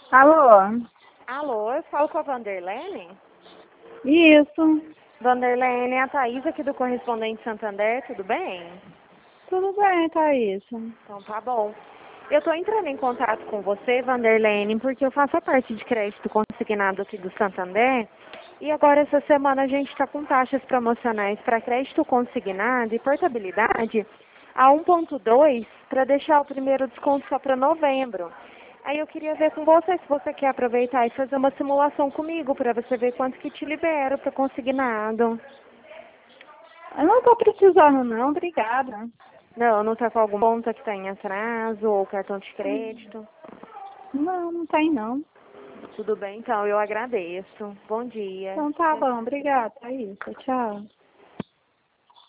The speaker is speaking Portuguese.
Alô? Alô, eu falo com a Vanderlene? Isso. Vanderlene, é a Thaís aqui do Correspondente Santander, tudo bem? Tudo bem, Thaís? Então tá bom. Eu tô entrando em contato com você, Vanderlene, porque eu faço a parte de crédito consignado aqui do Santander e agora essa semana a gente está com taxas promocionais para crédito consignado e portabilidade a 1,2 para deixar o primeiro desconto só para novembro. Aí eu queria ver com você se você quer aproveitar e fazer uma simulação comigo para você ver quanto que te libero para consignado. Eu não tô precisando não, obrigada. Não tá com algum ponto que está em atraso ou cartão de crédito? Não, não tem não. Tudo bem, então eu agradeço. Bom dia. Então tá bom, obrigada, Thaís. Tchau.